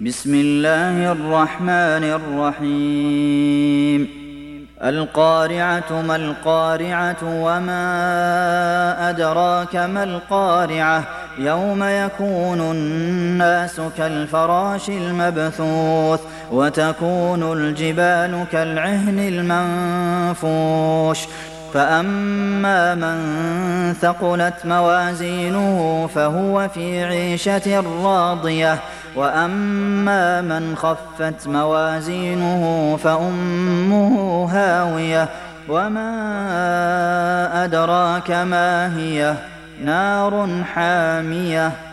بسم الله الرحمن الرحيم القارعة ما القارعة وما أدراك ما القارعة يوم يكون الناس كالفراش المبثوث وتكون الجبال كالعهن المنفوش فأما من ثقلت موازينه فهو في عيشة راضية وأما من خفت موازينه فأمه هاوية وما أدراك ما هي نار حامية